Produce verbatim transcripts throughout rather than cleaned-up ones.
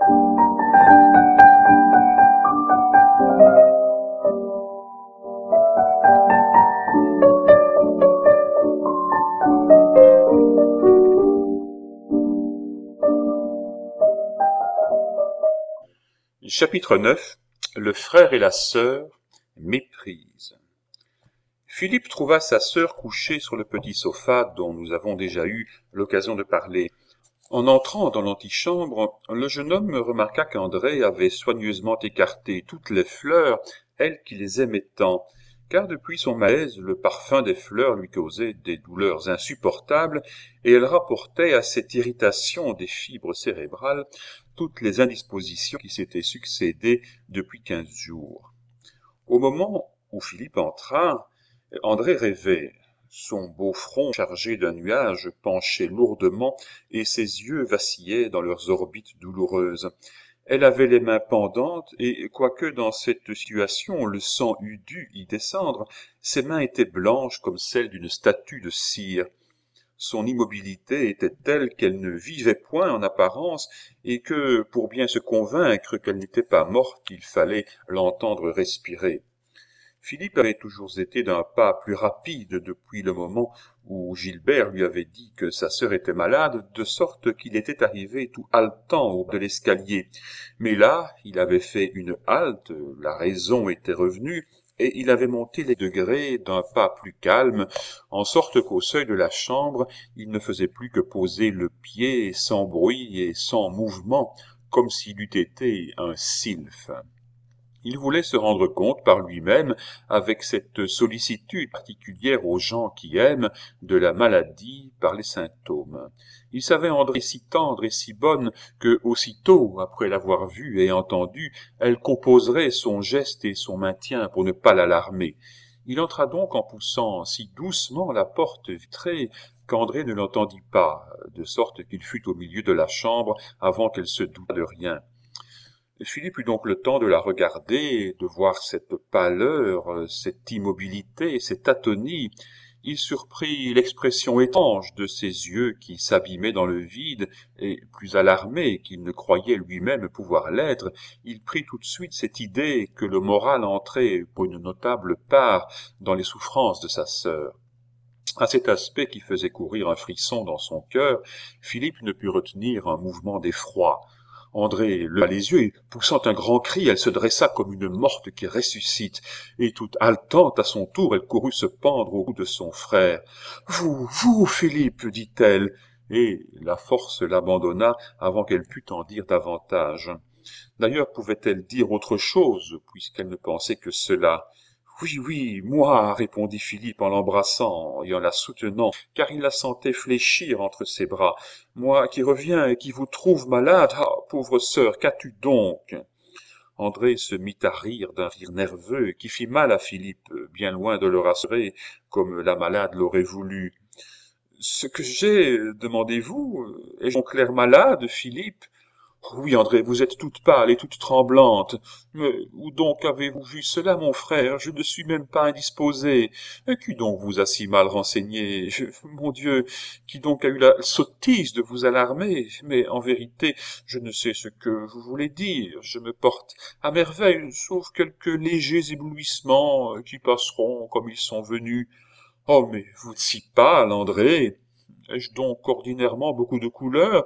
Chapitre neuf. Le frère et la sœur, méprise. Philippe trouva sa sœur couchée sur le petit sofa dont nous avons déjà eu l'occasion de parler. En entrant dans l'antichambre, le jeune homme remarqua qu'André avait soigneusement écarté toutes les fleurs, elle qui les aimait tant, car depuis son malaise, le parfum des fleurs lui causait des douleurs insupportables, et elle rapportait à cette irritation des fibres cérébrales toutes les indispositions qui s'étaient succédé depuis quinze jours. Au moment où Philippe entra, André rêvait. Son beau front chargé d'un nuage penchait lourdement et ses yeux vacillaient dans leurs orbites douloureuses. Elle avait les mains pendantes et, quoique dans cette situation le sang eût dû y descendre, ses mains étaient blanches comme celles d'une statue de cire. Son immobilité était telle qu'elle ne vivait point en apparence et que, pour bien se convaincre qu'elle n'était pas morte, il fallait l'entendre respirer. Philippe avait toujours été d'un pas plus rapide depuis le moment où Gilbert lui avait dit que sa sœur était malade, de sorte qu'il était arrivé tout haletant au bas de l'escalier. Mais là, il avait fait une halte, la raison était revenue, et il avait monté les degrés d'un pas plus calme, en sorte qu'au seuil de la chambre, il ne faisait plus que poser le pied sans bruit et sans mouvement, comme s'il eût été un sylphe. Il voulait se rendre compte par lui-même, avec cette sollicitude particulière aux gens qui aiment, de la maladie par les symptômes. Il savait André si tendre et si bonne que, aussitôt après l'avoir vue et entendue, elle composerait son geste et son maintien pour ne pas l'alarmer. Il entra donc en poussant si doucement la porte vitrée qu'André ne l'entendit pas, de sorte qu'il fut au milieu de la chambre avant qu'elle se doutât de rien. Philippe eut donc le temps de la regarder, de voir cette pâleur, cette immobilité, cette atonie. Il surprit l'expression étrange de ses yeux qui s'abîmaient dans le vide, et, plus alarmé qu'il ne croyait lui-même pouvoir l'être, il prit tout de suite cette idée que le moral entrait pour une notable part dans les souffrances de sa sœur. À cet aspect qui faisait courir un frisson dans son cœur, Philippe ne put retenir un mouvement d'effroi. André leva les yeux et, poussant un grand cri, elle se dressa comme une morte qui ressuscite, et toute haletante à son tour, elle courut se pendre au cou de son frère. « Vous, vous, Philippe !» dit-elle, et la force l'abandonna avant qu'elle pût en dire davantage. D'ailleurs, pouvait-elle dire autre chose, puisqu'elle ne pensait que cela ? « Oui, oui, moi, » répondit Philippe en l'embrassant et en la soutenant, car il la sentait fléchir entre ses bras. « Moi qui reviens et qui vous trouve malade, ah, pauvre sœur, qu'as-tu donc ?» André se mit à rire d'un rire nerveux qui fit mal à Philippe, bien loin de le rassurer, comme la malade l'aurait voulu. « Ce que j'ai, demandez-vous, est-je donc l'air malade, Philippe ?» « Oui, André, vous êtes toute pâle et toute tremblante. Mais où donc avez-vous vu cela, mon frère? Je ne suis même pas indisposé. Qui donc vous a si mal renseigné? Je, mon Dieu, qui donc a eu la sottise de vous alarmer? Mais en vérité, je ne sais ce que vous voulez dire. Je me porte à merveille, sauf quelques légers éblouissements qui passeront comme ils sont venus. Oh, mais vous êtes si pâle, André. Ai-je donc ordinairement beaucoup de couleur?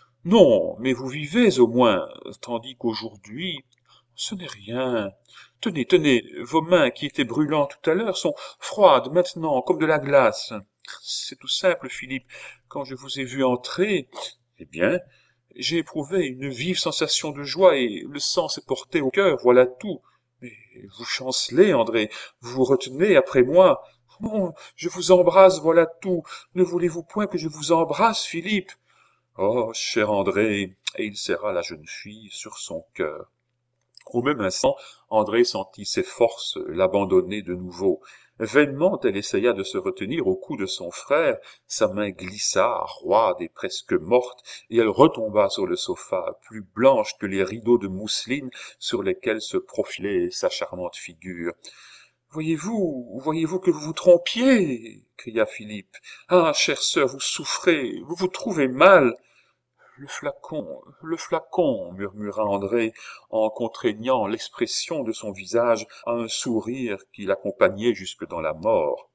Non, mais vous vivez au moins, tandis qu'aujourd'hui, ce n'est rien. Tenez, tenez, vos mains qui étaient brûlantes tout à l'heure sont froides maintenant, comme de la glace. C'est tout simple, Philippe. Quand je vous ai vu entrer, eh bien, j'ai éprouvé une vive sensation de joie et le sang s'est porté au cœur, voilà tout. Mais vous chancelez, André, vous vous retenez après moi. Bon, je vous embrasse, voilà tout. Ne voulez-vous point que je vous embrasse, Philippe? Oh, cher André, et il serra la jeune fille sur son cœur. Au même instant, André sentit ses forces l'abandonner de nouveau. Vainement, elle essaya de se retenir au cou de son frère, sa main glissa, roide et presque morte, et elle retomba sur le sofa, plus blanche que les rideaux de mousseline sur lesquels se profilait sa charmante figure. « Voyez-vous, voyez-vous que vous vous trompiez » cria Philippe. « Ah, chère sœur, vous souffrez, vous vous trouvez mal. » Le flacon, le flacon, murmura André, en contraignant l'expression de son visage à un sourire qui l'accompagnait jusque dans la mort.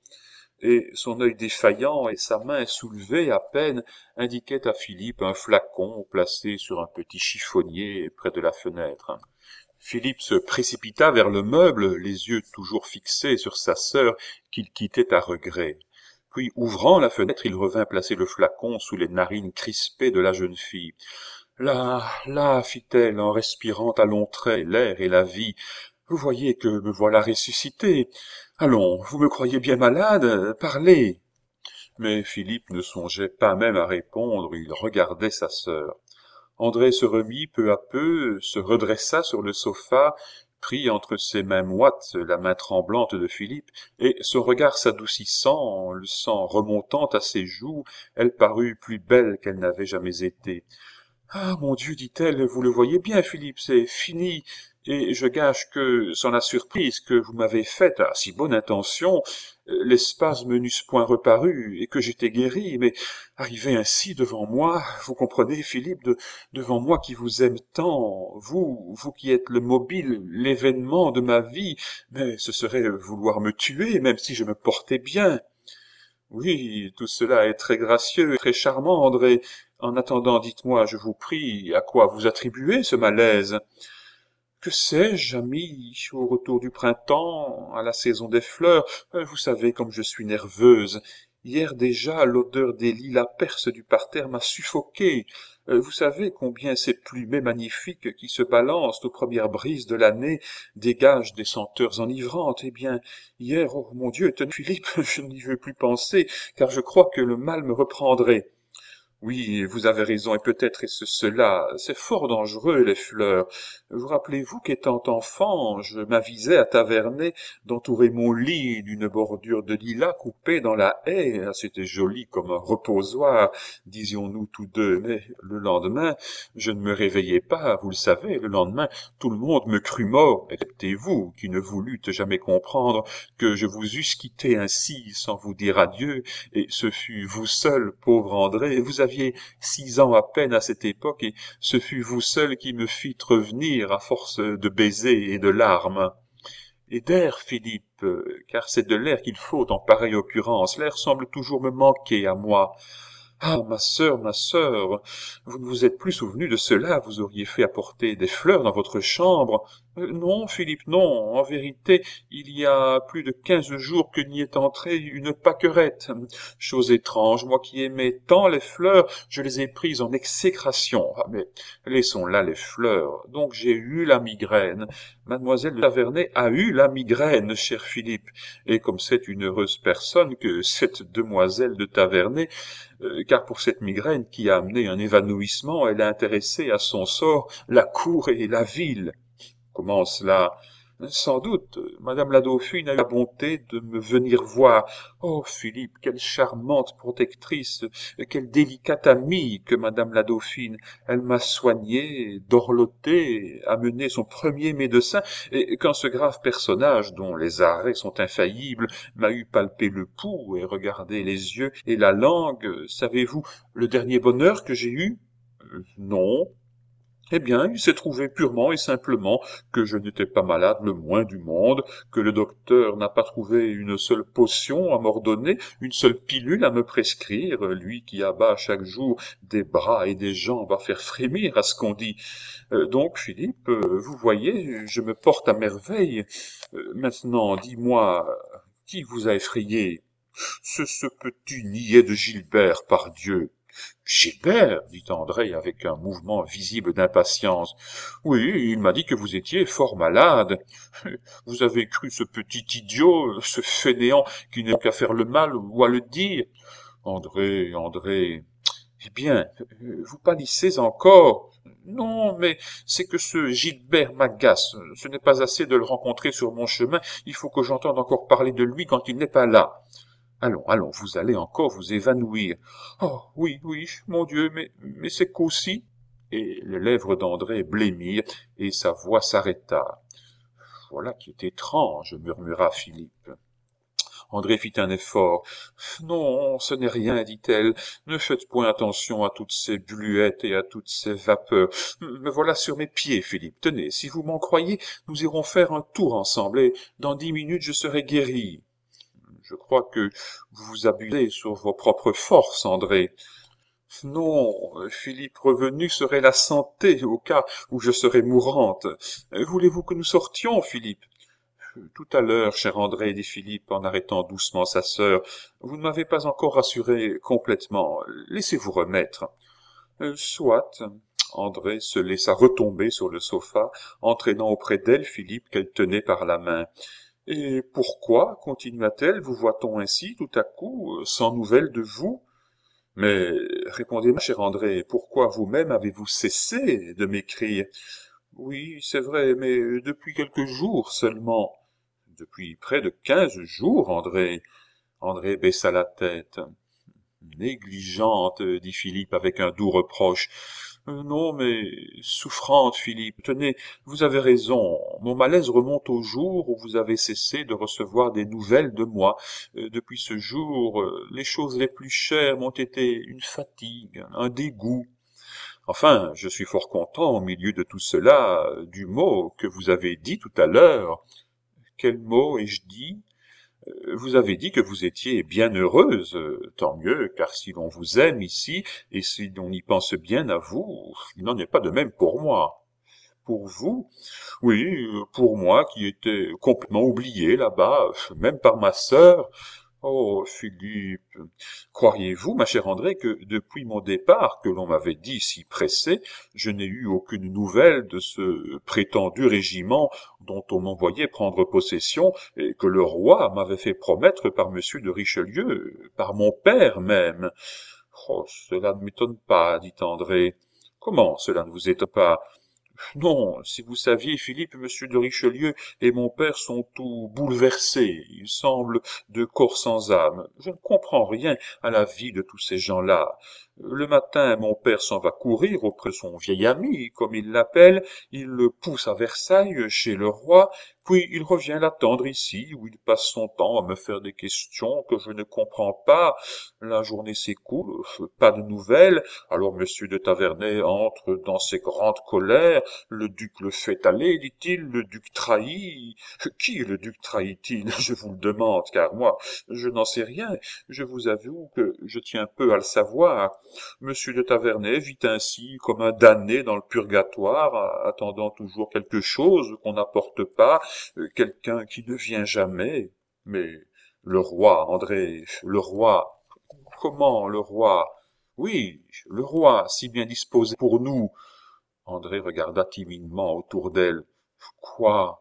Et son œil défaillant et sa main soulevée à peine indiquaient à Philippe un flacon placé sur un petit chiffonnier près de la fenêtre. Philippe se précipita vers le meuble, les yeux toujours fixés sur sa sœur qu'il quittait à regret. Puis, ouvrant la fenêtre, il revint placer le flacon sous les narines crispées de la jeune fille. « Là, là, fit-elle en respirant à longs traits l'air et la vie, vous voyez que me voilà ressuscité. Allons, vous me croyez bien malade, parlez. » Mais Philippe ne songeait pas même à répondre, il regardait sa sœur. André se remit peu à peu, se redressa sur le sofa, prit entre ses mains moites la main tremblante de Philippe, et son regard s'adoucissant, le sang remontant à ses joues, elle parut plus belle qu'elle n'avait jamais été. « Ah, mon Dieu, dit-elle, vous le voyez bien, Philippe, c'est fini, et je gage que, sans la surprise que vous m'avez faite à si bonne intention, les spasmes n'eussent point reparu, et que j'étais guéri, mais arrivé ainsi devant moi, vous comprenez, Philippe, de, devant moi qui vous aime tant, vous, vous qui êtes le mobile, l'événement de ma vie, mais ce serait vouloir me tuer, même si je me portais bien. » « Oui, tout cela est très gracieux, très charmant, André. En attendant, dites-moi, je vous prie, à quoi vous attribuez ce malaise ? » « Que sais-je, ami, au retour du printemps, à la saison des fleurs, vous savez comme je suis nerveuse. Hier déjà, l'odeur des lilas perses du parterre m'a suffoquée. Vous savez combien ces plumées magnifiques qui se balancent aux premières brises de l'année dégagent des senteurs enivrantes. Eh bien, hier, oh mon Dieu, tenez, Philippe, je n'y veux plus penser, car je crois que le mal me reprendrait. » « Oui, vous avez raison, et peut-être est-ce cela. C'est fort dangereux, les fleurs. Vous rappelez-vous qu'étant enfant, je m'avisais à taverner d'entourer mon lit d'une bordure de lilas coupée dans la haie. C'était joli comme un reposoir, disions-nous tous deux. Mais le lendemain, je ne me réveillai pas, vous le savez. Le lendemain, tout le monde me crut mort, excepté vous, qui ne voulûtes jamais comprendre que je vous eusse quitté ainsi, sans vous dire adieu, et ce fut vous seul, pauvre André. Vous aviez six ans à peine à cette époque, et ce fut vous seul qui me fîtes revenir à force de baisers et de larmes. Et d'air, Philippe, car c'est de l'air qu'il faut en pareille occurrence. L'air semble toujours me manquer à moi. Ah, ma sœur, ma sœur, vous ne vous êtes plus souvenu de cela, vous auriez fait apporter des fleurs dans votre chambre. Euh, non, Philippe, non, en vérité, il y a plus de quinze jours que n'y est entrée une pâquerette. Chose étrange, moi qui aimais tant les fleurs, je les ai prises en exécration. Ah, mais laissons là les fleurs. Donc j'ai eu la migraine. Mademoiselle de Tavernay a eu la migraine, cher Philippe, et comme c'est une heureuse personne que cette demoiselle de Tavernay, euh, car pour cette migraine qui a amené un évanouissement, elle a intéressé à son sort la cour et la ville. Comment cela ? Sans doute, madame la Dauphine a eu la bonté de me venir voir. Oh, Philippe, quelle charmante protectrice, quelle délicate amie que madame la Dauphine. Elle m'a soigné, dorloté, amené son premier médecin, et quand ce grave personnage, dont les arrêts sont infaillibles, m'a eu palpé le pouls et regardé les yeux et la langue, savez-vous le dernier bonheur que j'ai eu ? Euh, non. Eh bien, il s'est trouvé purement et simplement que je n'étais pas malade le moins du monde, que le docteur n'a pas trouvé une seule potion à m'ordonner, une seule pilule à me prescrire, lui qui abat chaque jour des bras et des jambes à faire frémir à ce qu'on dit. Euh, donc, Philippe, euh, vous voyez, je me porte à merveille. Euh, maintenant, dis-moi, qui vous a effrayé ? C'est ce petit niais de Gilbert, par Dieu. Gilbert, dit André avec un mouvement visible d'impatience. Oui, il m'a dit que vous étiez fort malade. Vous avez cru ce petit idiot, ce fainéant qui n'a qu'à faire le mal ou à le dire. André, André, eh bien, vous pâlissez encore. Non, mais c'est que ce Gilbert m'agace. Ce n'est pas assez de le rencontrer sur mon chemin. Il faut que j'entende encore parler de lui quand il n'est pas là. Allons, allons, vous allez encore vous évanouir. Oh, oui, oui, mon Dieu, mais, mais c'est qu'aussi... Et les lèvres d'André blêmirent, et sa voix s'arrêta. Voilà qui est étrange, murmura Philippe. André fit un effort. « Non, ce n'est rien, dit-elle. Ne faites point attention à toutes ces bluettes et à toutes ces vapeurs. Me voilà sur mes pieds, Philippe. Tenez, si vous m'en croyez, nous irons faire un tour ensemble, et dans dix minutes je serai guéri. » « Je crois que vous vous abusez sur vos propres forces, André. »« Non, Philippe revenu serait la santé au cas où je serais mourante. Voulez-vous que nous sortions, Philippe ?»« Tout à l'heure, cher André, dit Philippe en arrêtant doucement sa sœur. Vous ne m'avez pas encore rassuré complètement. Laissez-vous remettre. »« Soit. » André se laissa retomber sur le sofa, entraînant auprès d'elle Philippe qu'elle tenait par la main. « Et pourquoi, continua-t-elle, vous voit-on ainsi tout à coup, sans nouvelles de vous ? Mais répondez-moi, cher André, pourquoi vous-même avez-vous cessé de m'écrire ? Oui, c'est vrai, mais depuis quelques jours seulement. Depuis près de quinze jours, André. André baissa la tête. Négligente, dit Philippe avec un doux reproche. Euh, non, mais souffrante, Philippe. Tenez, vous avez raison. Mon malaise remonte au jour où vous avez cessé de recevoir des nouvelles de moi. Euh, depuis ce jour, euh, les choses les plus chères m'ont été une fatigue, un dégoût. Enfin, je suis fort content, au milieu de tout cela, du mot que vous avez dit tout à l'heure. Quel mot ai-je dit ? Vous avez dit que vous étiez bien heureuse, tant mieux, car si l'on vous aime ici, et si l'on y pense bien à vous, il n'en est pas de même pour moi. Pour vous? Oui, pour moi qui étais complètement oublié là-bas, même par ma sœur. Oh, Philippe, croiriez-vous, ma chère André, que depuis mon départ, que l'on m'avait dit si pressé, je n'ai eu aucune nouvelle de ce prétendu régiment dont on m'envoyait prendre possession, et que le roi m'avait fait promettre par monsieur de Richelieu, par mon père même? Oh, cela ne m'étonne pas, dit André. Comment cela ne vous étonne pas? Non, si vous saviez, Philippe, monsieur de Richelieu et mon père sont tout bouleversés. Ils semblent de corps sans âme. Je ne comprends rien à la vie de tous ces gens-là. Le matin, mon père s'en va courir auprès de son vieil ami, comme il l'appelle. Il le pousse à Versailles, chez le roi, puis il revient l'attendre ici, où il passe son temps à me faire des questions que je ne comprends pas. La journée s'écoule, pas de nouvelles. Alors monsieur de Tavernay entre dans ses grandes colères. Le duc le fait aller, dit-il, le duc trahit. Qui le duc trahit-il? Je vous le demande, car moi, je n'en sais rien. Je vous avoue que je tiens peu à le savoir. Monsieur de Tavernay vit ainsi comme un damné dans le purgatoire, attendant toujours quelque chose qu'on n'apporte pas, quelqu'un qui ne vient jamais. Mais le roi, André, le roi, comment le roi? Oui, le roi, si bien disposé pour nous. André regarda timidement autour d'elle. Quoi?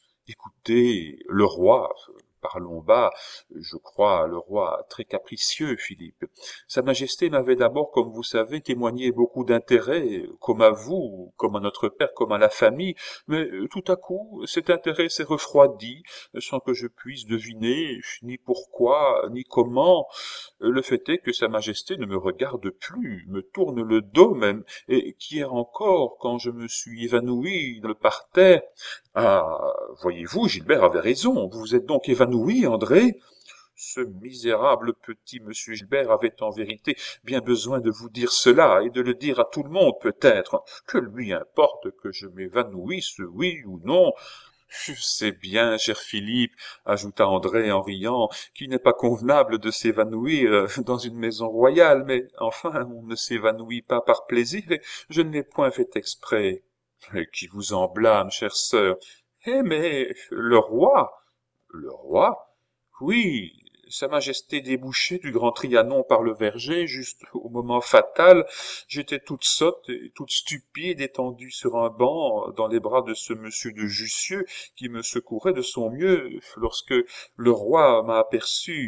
Écoutez, le roi, parlons bas, je crois le roi très capricieux, Philippe. Sa Majesté m'avait d'abord, comme vous savez, témoigné beaucoup d'intérêt, comme à vous, comme à notre père, comme à la famille, mais tout à coup, cet intérêt s'est refroidi, sans que je puisse deviner ni pourquoi, ni comment. Le fait est que Sa Majesté ne me regarde plus, me tourne le dos même, et qu'hier encore, quand je me suis évanoui dans le parterre, ah, voyez-vous, Gilbert avait raison. Vous vous êtes donc évanoui, André? Ce misérable petit monsieur Gilbert avait en vérité bien besoin de vous dire cela, et de le dire à tout le monde peut-être. Que lui importe que je m'évanouisse, oui ou non? Je sais bien, cher Philippe, ajouta André en riant, qu'il n'est pas convenable de s'évanouir dans une maison royale, mais enfin, on ne s'évanouit pas par plaisir, et je ne l'ai point fait exprès. Mais qui vous en blâme, chère sœur? Eh mais, le roi? Le roi? Oui, Sa Majesté débouchait du Grand Trianon par le verger, juste au moment fatal. J'étais toute sotte et toute stupide, étendue sur un banc, dans les bras de ce monsieur de Jussieu, qui me secourait de son mieux, lorsque le roi m'a aperçu.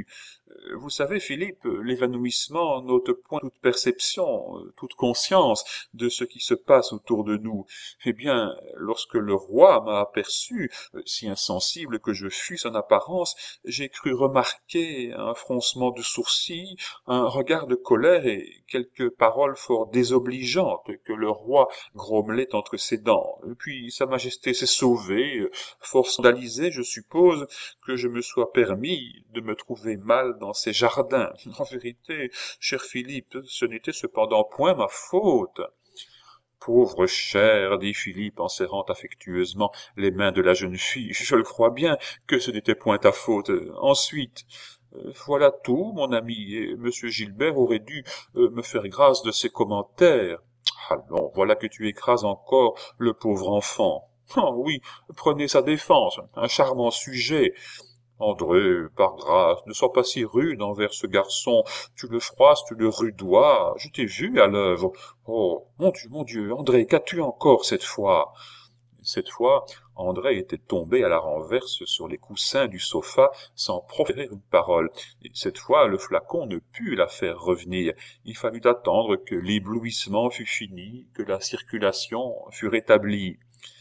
Vous savez, Philippe, l'évanouissement n'ôte point toute perception, toute conscience de ce qui se passe autour de nous. Eh bien, lorsque le roi m'a aperçu, si insensible que je fusse en apparence, j'ai cru remarquer un froncement de sourcils, un regard de colère et quelques paroles fort désobligeantes que le roi grommelait entre ses dents. Puis sa majesté s'est sauvée, fort scandalisée, je suppose, que je me sois permis de me trouver mal dans ces jardins. En vérité, cher Philippe, ce n'était cependant point ma faute. Pauvre cher, dit Philippe en serrant affectueusement les mains de la jeune fille, je le crois bien que ce n'était point ta faute. Ensuite, euh, voilà tout, mon ami, et monsieur Gilbert aurait dû euh, me faire grâce de ses commentaires. Allons, voilà que tu écrases encore le pauvre enfant. Ah oui, prenez sa défense, un charmant sujet. André, par grâce, ne sois pas si rude envers ce garçon. Tu le froisses, tu le rudoies. Je t'ai vu à l'œuvre. Oh, mon Dieu, mon Dieu, André, qu'as-tu encore cette fois? Cette fois, André était tombé à la renverse sur les coussins du sofa sans proférer une parole. Et cette fois, le flacon ne put la faire revenir. Il fallut attendre que l'éblouissement fût fini, que la circulation fût rétablie.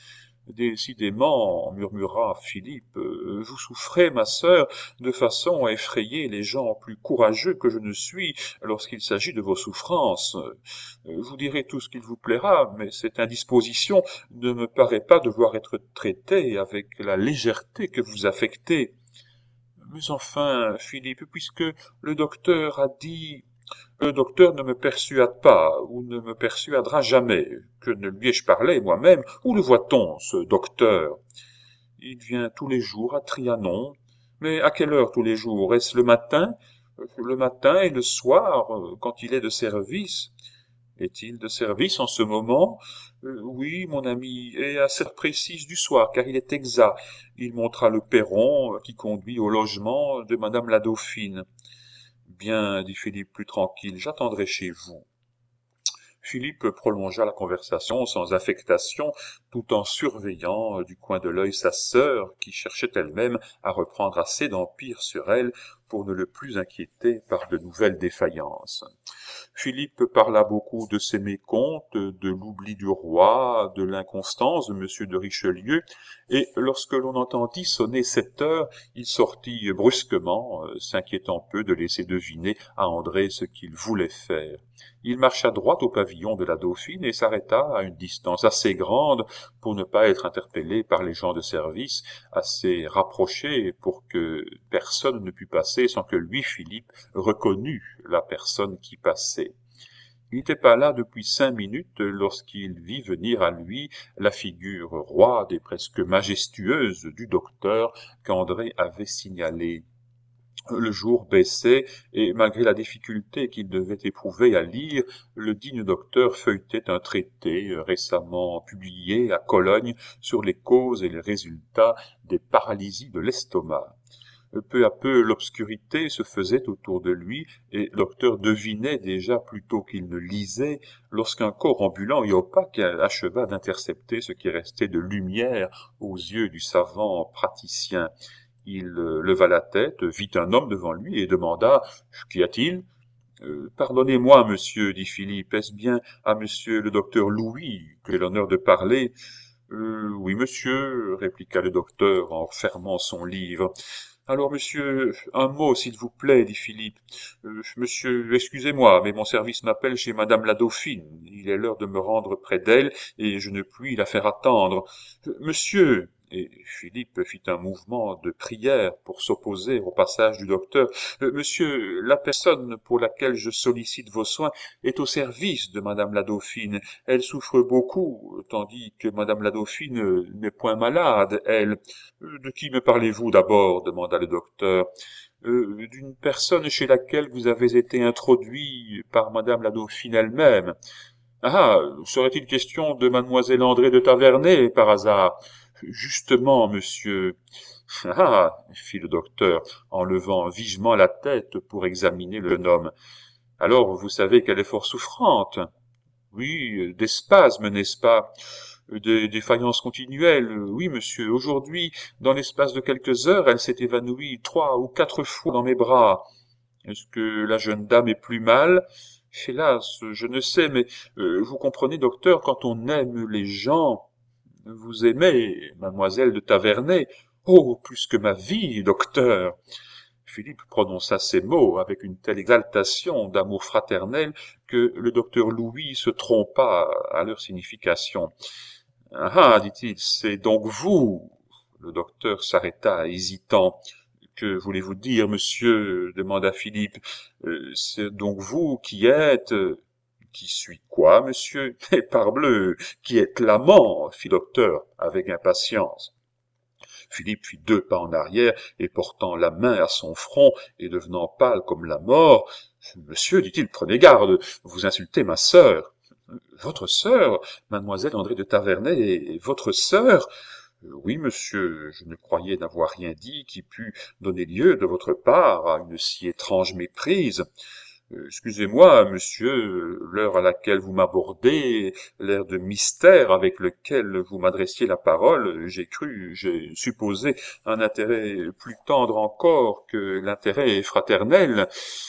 Décidément, murmura Philippe, euh, vous souffrez, ma sœur, de façon à effrayer les gens plus courageux que je ne suis lorsqu'il s'agit de vos souffrances. Euh, vous direz tout ce qu'il vous plaira, mais cette indisposition ne me paraît pas devoir être traitée avec la légèreté que vous affectez. Mais enfin, Philippe, puisque le docteur a dit... Le docteur ne me persuade pas, ou ne me persuadera jamais. Que ne lui ai-je parlé moi-même? Où le voit-on, ce docteur? Il vient tous les jours à Trianon. Mais à quelle heure tous les jours? Est-ce le matin? Le matin et le soir, quand il est de service. Est-il de service en ce moment? euh, Oui, mon ami, et à cette heure précise du soir, car il est exact. Il montra le perron qui conduit au logement de madame la Dauphine. Bien, dit Philippe plus tranquille, j'attendrai chez vous. Philippe prolongea la conversation sans affectation, tout en surveillant du coin de l'œil sa sœur, qui cherchait elle-même à reprendre assez d'empire sur elle pour ne le plus inquiéter par de nouvelles défaillances. Philippe parla beaucoup de ses mécomptes, de l'oubli du roi, de l'inconstance de monsieur de Richelieu, et lorsque l'on entendit sonner sept heures, il sortit brusquement, s'inquiétant peu de laisser deviner à André ce qu'il voulait faire. Il marcha droit au pavillon de la Dauphine et s'arrêta à une distance assez grande pour ne pas être interpellé par les gens de service, assez rapproché pour que personne ne pût passer sans que lui, Philippe, reconnût la personne qui passait. Il n'était pas là depuis cinq minutes lorsqu'il vit venir à lui la figure roide et presque majestueuse du docteur qu'André avait signalée. Le jour baissait, et malgré la difficulté qu'il devait éprouver à lire, le digne docteur feuilletait un traité récemment publié à Cologne sur les causes et les résultats des paralysies de l'estomac. Peu à peu, l'obscurité se faisait autour de lui, et le docteur devinait déjà plutôt qu'il ne lisait, lorsqu'un corps ambulant et opaque acheva d'intercepter ce qui restait de lumière aux yeux du savant praticien. Il leva la tête, vit un homme devant lui et demanda « Qu'y a-t-il » euh, « Pardonnez-moi, monsieur, dit Philippe, est-ce bien à monsieur le docteur Louis que j'ai l'honneur de parler ?»« euh, Oui, monsieur, répliqua le docteur en fermant son livre. »« Alors, monsieur, un mot, s'il vous plaît, dit Philippe. Euh, monsieur, excusez-moi, mais mon service m'appelle chez madame la Dauphine. Il est l'heure de me rendre près d'elle, et je ne puis la faire attendre. Euh, monsieur... » Et Philippe fit un mouvement de prière pour s'opposer au passage du docteur. Euh, « Monsieur, la personne pour laquelle je sollicite vos soins est au service de madame la Dauphine. Elle souffre beaucoup, tandis que madame la Dauphine n'est point malade, elle. Euh, « De qui me parlez-vous d'abord » demanda le docteur. Euh, « D'une personne chez laquelle vous avez été introduit par madame la Dauphine elle-même. »« Ah, serait-il question de mademoiselle André de Tavernay, par hasard ?»« Justement, monsieur. »« Ah, fit le docteur, en levant vivement la tête pour examiner le jeune homme. Alors, vous savez qu'elle est fort souffrante. »« Oui, des spasmes, n'est-ce pas ? » Des défaillances continuelles. Oui, monsieur. Aujourd'hui, dans l'espace de quelques heures, elle s'est évanouie trois ou quatre fois dans mes bras. Est-ce que la jeune dame est plus mal? Hélas, je ne sais, mais euh, vous comprenez, docteur, quand on aime les gens, vous aimez mademoiselle de Taverney. Oh, plus que ma vie, docteur. Philippe prononça ces mots avec une telle exaltation d'amour fraternel que le docteur Louis se trompa à leur signification. « Ah, ah, dit-il, c'est donc vous !» Le docteur s'arrêta, hésitant. « Que voulez-vous dire, monsieur ?» demanda Philippe. Euh, « C'est donc vous qui êtes... »« Qui suis quoi, monsieur ?»« Mais parbleu, qui êtes l'amant ?» fit le docteur avec impatience. Philippe fit deux pas en arrière, et portant la main à son front, et devenant pâle comme la mort, « Monsieur, dit-il, prenez garde, vous insultez ma sœur. »« Votre sœur, mademoiselle André de Taverney, est votre sœur ?»« Oui, monsieur, je ne croyais n'avoir rien dit qui pût donner lieu de votre part à une si étrange méprise. » Euh, Excusez-moi, monsieur, l'heure à laquelle vous m'abordez, l'air de mystère avec lequel vous m'adressiez la parole, j'ai cru, j'ai supposé un intérêt plus tendre encore que l'intérêt fraternel.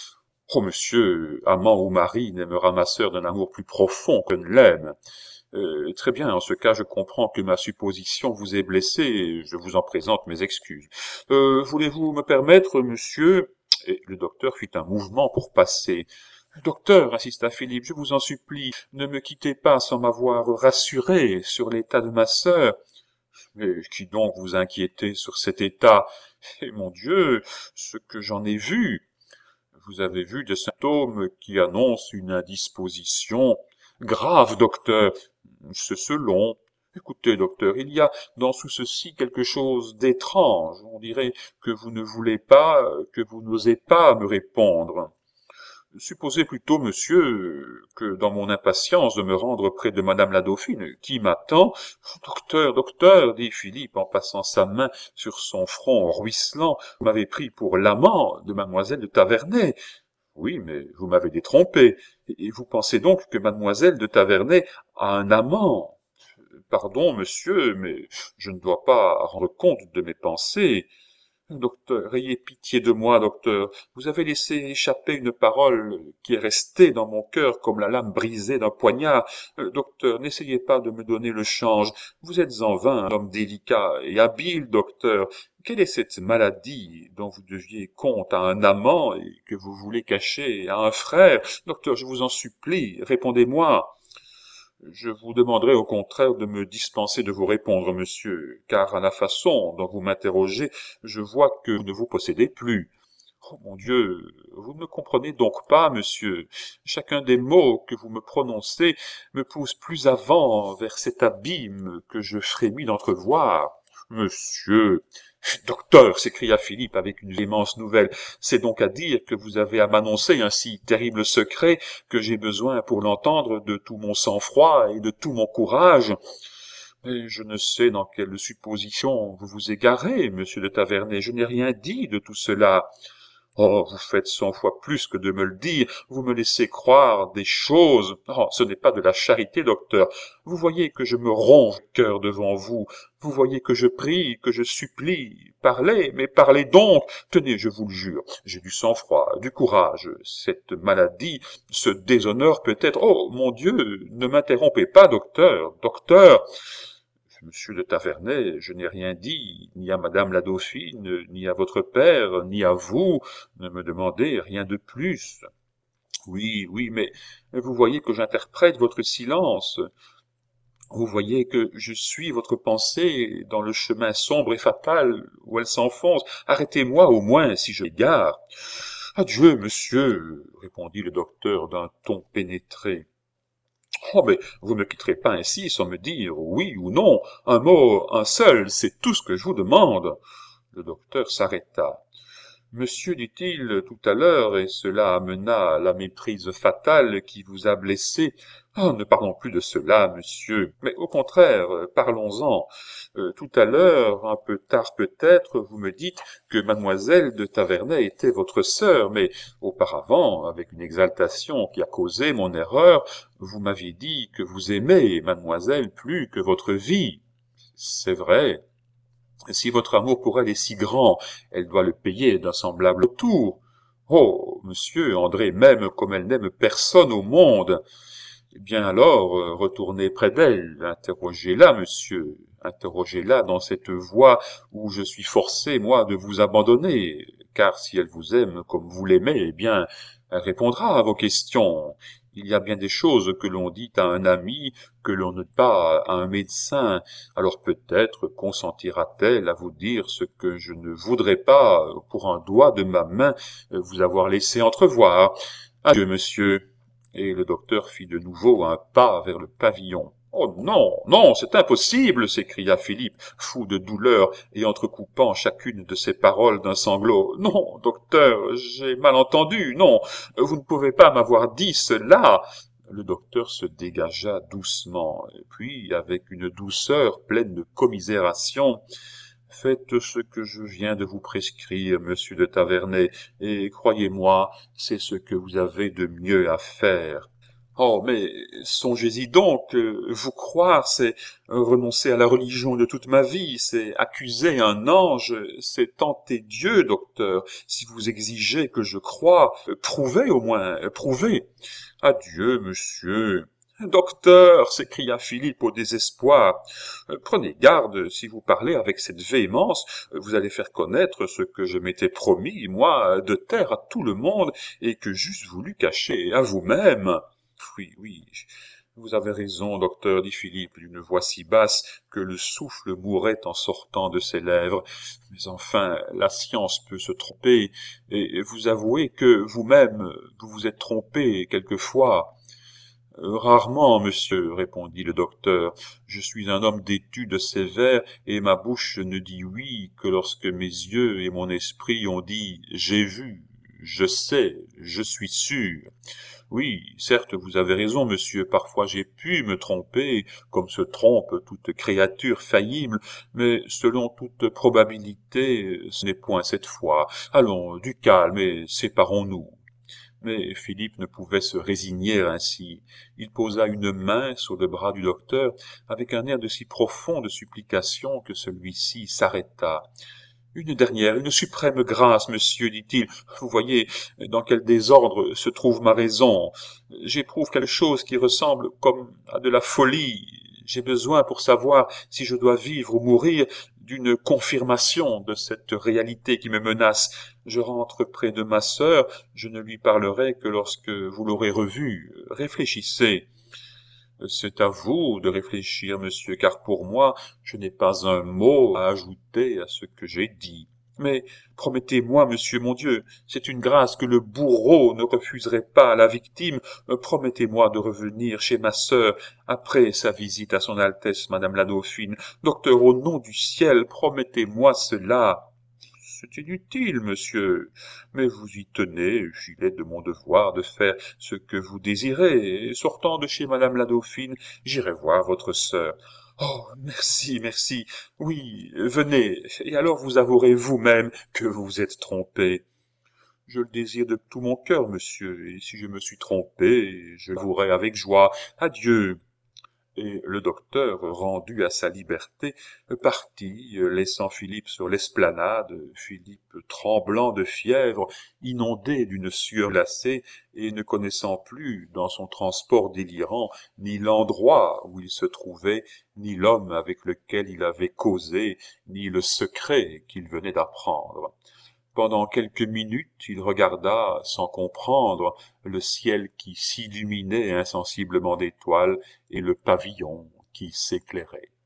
Oh, monsieur, amant ou mari n'aimera ma sœur d'un amour plus profond que ne l'aime. Euh, très bien, en ce cas, je comprends que ma supposition vous ait blessé, et je vous en présente mes excuses. Euh, voulez-vous me permettre, monsieur... Et le docteur fit un mouvement pour passer. « Docteur, insista Philippe, je vous en supplie, ne me quittez pas sans m'avoir rassuré sur l'état de ma sœur. »« Mais qui donc vous inquiétez sur cet état? Eh mon Dieu, ce que j'en ai vu. Vous avez vu des symptômes qui annoncent une indisposition. Grave, docteur, c'est selon. Écoutez, docteur, il y a dans tout ceci quelque chose d'étrange. On dirait que vous ne voulez pas, que vous n'osez pas me répondre. Supposez plutôt, monsieur, que dans mon impatience de me rendre près de madame la dauphine, qui m'attend... Docteur, docteur, dit Philippe en passant sa main sur son front ruisselant, vous m'avez pris pour l'amant de mademoiselle de Taverney. Oui, mais vous m'avez détrompé. Et vous pensez donc que mademoiselle de Taverney a un amant? Pardon, monsieur, mais je ne dois pas rendre compte de mes pensées. Docteur, ayez pitié de moi, docteur. Vous avez laissé échapper une parole qui est restée dans mon cœur comme la lame brisée d'un poignard. Euh, docteur, n'essayez pas de me donner le change. Vous êtes en vain un homme délicat et habile, docteur. Quelle est cette maladie dont vous deviez compte à un amant et que vous voulez cacher à un frère? Docteur, je vous en supplie, répondez-moi. Je vous demanderai au contraire de me dispenser de vous répondre, monsieur, car à la façon dont vous m'interrogez, je vois que vous ne vous possédez plus. Oh mon Dieu, vous ne me comprenez donc pas, monsieur. Chacun des mots que vous me prononcez me pousse plus avant vers cet abîme que je frémis d'entrevoir. Monsieur, docteur, s'écria Philippe avec une véhémence nouvelle, c'est donc à dire que vous avez à m'annoncer un si terrible secret que j'ai besoin pour l'entendre de tout mon sang-froid et de tout mon courage. Mais je ne sais dans quelle supposition vous vous égarez, monsieur de Taverney, je n'ai rien dit de tout cela. Oh, vous faites cent fois plus que de me le dire, vous me laissez croire des choses. Oh, ce n'est pas de la charité, docteur. Vous voyez que je me ronge le cœur devant vous. Vous voyez que je prie, que je supplie. Parlez, mais parlez donc. Tenez, je vous le jure, j'ai du sang-froid, du courage. Cette maladie, ce déshonneur peut-être... Oh, mon Dieu, ne m'interrompez pas, docteur, docteur. Monsieur de Taverney, je n'ai rien dit, ni à madame la dauphine, ni à votre père, ni à vous. Ne me demandez rien de plus. Oui, oui, mais vous voyez que j'interprète votre silence. Vous voyez que je suis votre pensée dans le chemin sombre et fatal où elle s'enfonce. Arrêtez-moi au moins si je m'égare. Adieu, monsieur, répondit le docteur d'un ton pénétré. Oh, mais vous ne me quitterez pas ainsi sans me dire oui ou non. Un mot, un seul, c'est tout ce que je vous demande. Le docteur s'arrêta. Monsieur, dit-il tout à l'heure, et cela amena la méprise fatale qui vous a blessé. Oh, ne parlons plus de cela, monsieur, mais au contraire, parlons-en. Euh, tout à l'heure, un peu tard peut-être, vous me dites que mademoiselle de Taverney était votre sœur, mais auparavant, avec une exaltation qui a causé mon erreur, vous m'aviez dit que vous aimez mademoiselle plus que votre vie. C'est vrai. Si votre amour pour elle est si grand, elle doit le payer d'un semblable tour. Oh, monsieur, André m'aime comme elle n'aime personne au monde. Eh bien alors, euh, retournez près d'elle, interrogez-la, monsieur, interrogez-la dans cette voie où je suis forcé, moi, de vous abandonner, car si elle vous aime comme vous l'aimez, eh bien, elle répondra à vos questions. Il y a bien des choses que l'on dit à un ami, que l'on ne dit pas à un médecin, alors peut-être consentira-t-elle à vous dire ce que je ne voudrais pas, pour un doigt de ma main, vous avoir laissé entrevoir. Adieu, monsieur. Et le docteur fit de nouveau un pas vers le pavillon. « Oh non, non, c'est impossible !» s'écria Philippe, fou de douleur et entrecoupant chacune de ses paroles d'un sanglot. « Non, docteur, j'ai mal entendu, non, vous ne pouvez pas m'avoir dit cela !» Le docteur se dégagea doucement, puis, avec une douceur pleine de commisération, « Faites ce que je viens de vous prescrire, monsieur de Taverney, et croyez-moi, c'est ce que vous avez de mieux à faire. » Oh, mais songez-y donc, euh, vous croire, c'est euh, renoncer à la religion de toute ma vie, c'est accuser un ange, c'est tenter Dieu, docteur. Si vous exigez que je croie, euh, prouvez au moins, euh, prouvez. Adieu, monsieur. Docteur, s'écria Philippe au désespoir, euh, prenez garde, si vous parlez avec cette véhémence, vous allez faire connaître ce que je m'étais promis, moi, de taire à tout le monde, et que j'eusse voulu cacher à vous-même. Oui, oui, vous avez raison, docteur, dit Philippe d'une voix si basse que le souffle mourait en sortant de ses lèvres. Mais enfin, la science peut se tromper, et vous avouez que vous-même, vous vous êtes trompé quelquefois. Euh, rarement, monsieur, répondit le docteur. Je suis un homme d'étude sévère, et ma bouche ne dit oui que lorsque mes yeux et mon esprit ont dit « j'ai vu ». Je sais, je suis sûr. Oui, certes, vous avez raison, monsieur, parfois j'ai pu me tromper, comme se trompe toute créature faillible, mais selon toute probabilité, ce n'est point cette fois. Allons, du calme et séparons-nous. Mais Philippe ne pouvait se résigner ainsi. Il posa une main sur le bras du docteur avec un air de si profonde supplication que celui-ci s'arrêta. « Une dernière, une suprême grâce, monsieur, dit-il. Vous voyez dans quel désordre se trouve ma raison. J'éprouve quelque chose qui ressemble comme à de la folie. J'ai besoin, pour savoir si je dois vivre ou mourir, d'une confirmation de cette réalité qui me menace. Je rentre près de ma sœur, je ne lui parlerai que lorsque vous l'aurez revue. Réfléchissez. » « C'est à vous de réfléchir, monsieur, car pour moi, je n'ai pas un mot à ajouter à ce que j'ai dit. Mais promettez-moi, monsieur, mon Dieu, c'est une grâce que le bourreau ne refuserait pas à la victime, promettez-moi de revenir chez ma sœur après sa visite à son Altesse Madame la Dauphine. Docteur, au nom du ciel, promettez-moi cela. » « C'est inutile, monsieur, mais vous y tenez, il est de mon devoir de faire ce que vous désirez, et sortant de chez Madame la Dauphine, j'irai voir votre sœur. »« Oh, merci, merci, oui, venez, et alors vous avouerez vous-même que vous vous êtes trompé. »« Je le désire de tout mon cœur, monsieur, et si je me suis trompé, je l'avouerai avec joie. Adieu. » Et le docteur, rendu à sa liberté, partit, laissant Philippe sur l'esplanade, Philippe tremblant de fièvre, inondé d'une sueur glacée, et ne connaissant plus, dans son transport délirant, ni l'endroit où il se trouvait, ni l'homme avec lequel il avait causé, ni le secret qu'il venait d'apprendre. Pendant quelques minutes, il regarda, sans comprendre, le ciel qui s'illuminait insensiblement d'étoiles et le pavillon qui s'éclairait.